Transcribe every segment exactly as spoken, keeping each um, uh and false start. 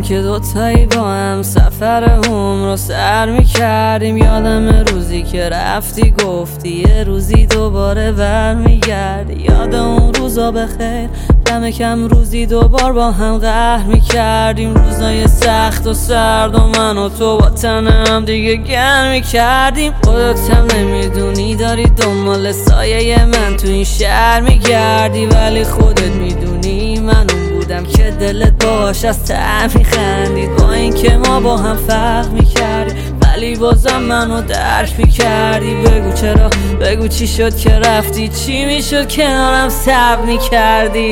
که دوتایی با هم سفر عمر رو سر میکردیم. یادم روزی که رفتی گفتی یه روزی دوباره برمیگردی. یاد اون روزا بخیر، کم کم روزی دوبار با هم قهر میکردیم. روزای سخت و سرد و من و تو با تنم دیگه گرم میکردیم. خودت هم نمیدونی داری دنبال سایه من تو این شهر میگردی، ولی خودت میدونی من اون بودم که دلت باش از ته میخندید. با این که ما با هم فرق میکردی ولی بازم منو درک میکردی. بگو چرا، بگو چی شد که رفتی، چی میشد کنارم صبر میکردی.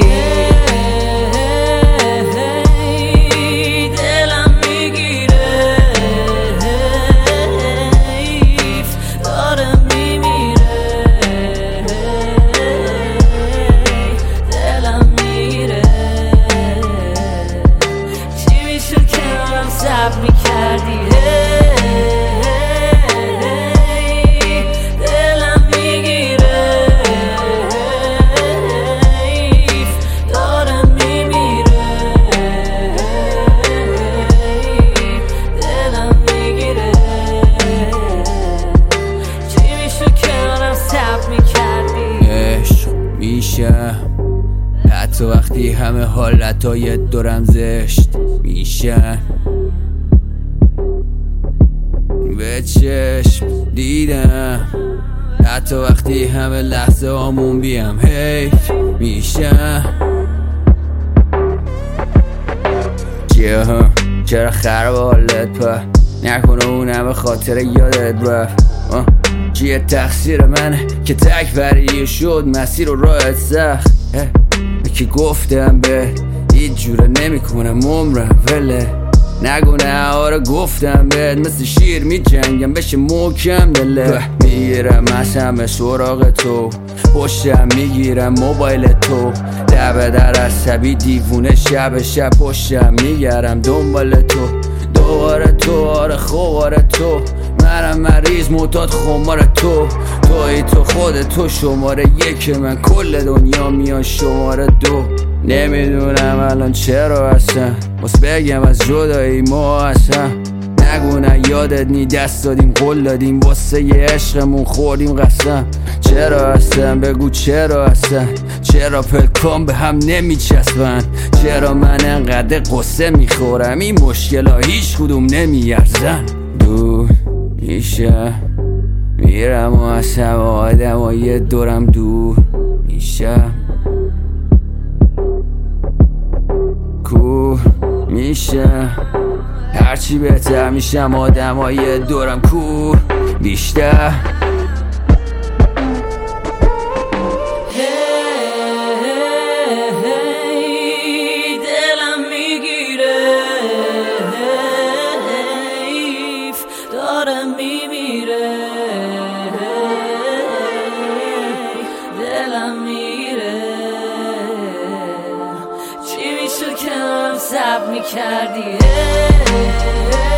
صبر میکردی دلم میگیره، داره میمیره، دلم میگیره. چی میشه کنارم صبر میکردی؟ عشق میشه حتی وقتی همه حالتهای دورم زشت میشن. به چشم دیدم حتی وقتی همه لحظه هامون بیم حیف میشن. چیه ها چرا خراب حالت پا نکنه اونم به خاطر یادت رفت. چیه تقصیر منه که تک بریه شد مسیر و راحت سخت. که گفتم به هیچ جوره نمی کنم عمرم وله نگو نه. آره گفتم بهت مثل شیر می جنگم بشه محکم دله. میگیرم از همه سراغ تو، پشتم میگیرم موبایل تو، دبه در عصبی دیوونه شب شب پشتم میگرم دنبال تو. دوباره تو آره خوباره تو، منم مریض معتاد خمار تو. توی تو خود تو شماره یک من، کل دنیا میان شماره دو. نمیدونم الان چرا هستم بس بگم از جدایی ما هستم. نگو نه یادت نی دست دادیم قول دادیم واسه یه عشقمون خوردیم قسم. چرا هستم بگو چرا هستم، چرا پلکام به هم نمیچسبن، چرا من انقدر قصه میخورم این مشکلا هیچ کدوم نمیارزن. دور میشه میرم و از همه آدم و یه دورم دور میشم. کور میشه هرچی بهتر میشم آدم های دورم کور بیشتر. دلم میگیره داره میمیره، دلم میگیره. چی میشد کنارم صبر میکردی؟